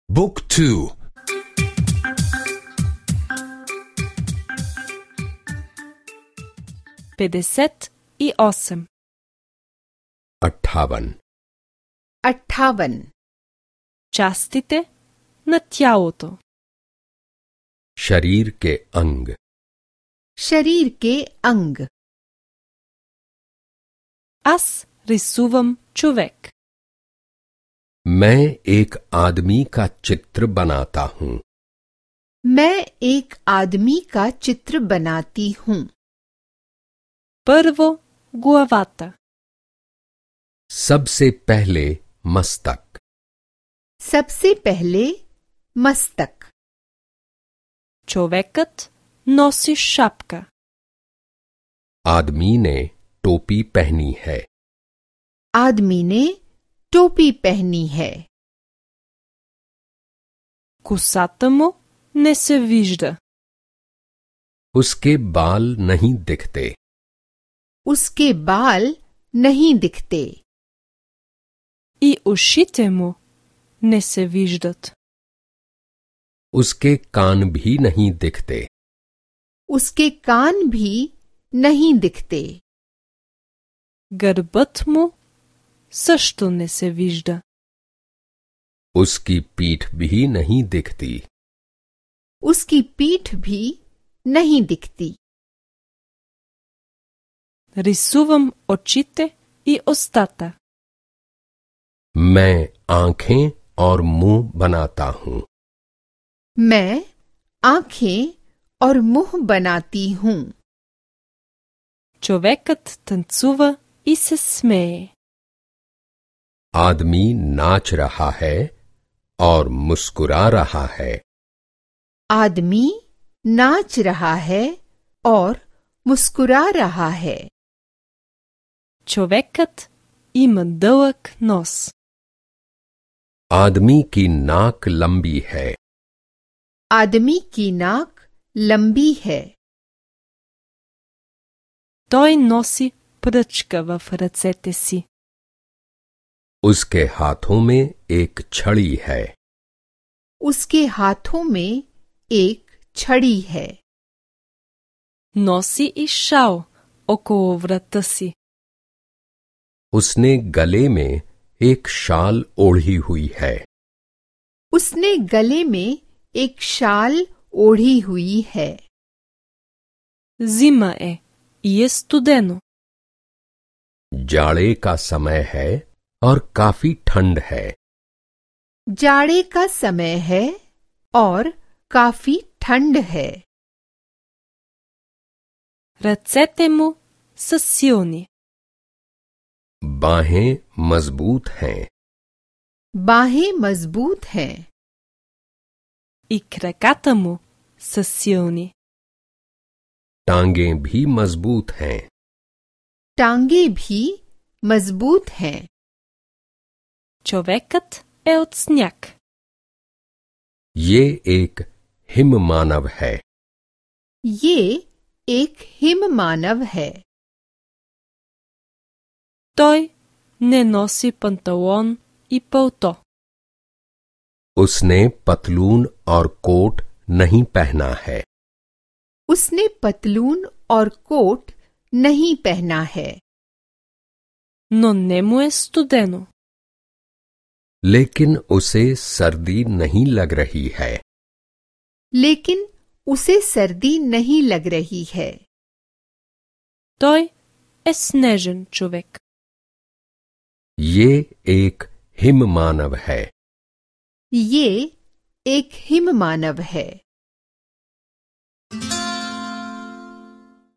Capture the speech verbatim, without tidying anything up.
Book two pedeset i osam. अट्ठावन अट्ठावन Častite na tялото. शरीर के अंग शरीर के अंग Аз risuvam човек. मैं एक आदमी का चित्र बनाता हूँ। मैं एक आदमी का चित्र बनाती हूँ। Първо главата. सबसे पहले मस्तक सबसे पहले मस्तक Човекът носи шапка. आदमी ने टोपी पहनी है। आदमी ने टोपी पहनी है। Косата му не се вижда. उसके बाल नहीं दिखते। उसके बाल नहीं दिखते। И ушите му не се виждат. उसके कान भी नहीं दिखते। उसके कान भी नहीं दिखते। Гърбът му също не се вижда. उसकी पीठ भी नहीं दिखती। उसकी पीठ भी नहीं दिखती। Рисувам очите и устата. मैं आंखें और मुंह बनाता हूँ। मैं आंखें और मुंह बनाती हूँ। Човекът танцува и се смее. आदमी नाच रहा है और मुस्कुरा रहा है। आदमी नाच रहा है और मुस्कुरा रहा है। Човекът има дълъг нос. आदमी की नाक लंबी है। आदमी की नाक लंबी है। Той носи пръчка в ръцете си. उसके हाथों में एक छड़ी है। उसके हाथों में एक छड़ी है। Носи и шал около врата си. उसने गले में एक शाल ओढ़ी हुई है। उसने गले में एक शाल ओढ़ी हुई है। Зима е и е студено. जाड़े का समय है और काफी ठंड है। जाड़े का समय है और काफी ठंड है। Ръцете му са силни. बाहें मजबूत हैं। बाहें मजबूत हैं। И краката му са силни. टांगें भी मजबूत हैं। टांगे भी मजबूत हैं। Човекът е от сняг. ये एक हिम मानव है। ये एक हिम मानव है। Той не носи панталон и пълто. उसने पतलून और कोट नहीं पहना है। उसने पतलून और कोट नहीं पहना है। Но не му е студено. लेकिन उसे सर्दी नहीं लग रही है। लेकिन उसे सर्दी नहीं लग रही है। Той е снежен човек. ये एक हिम मानव है। ये एक हिम मानव है।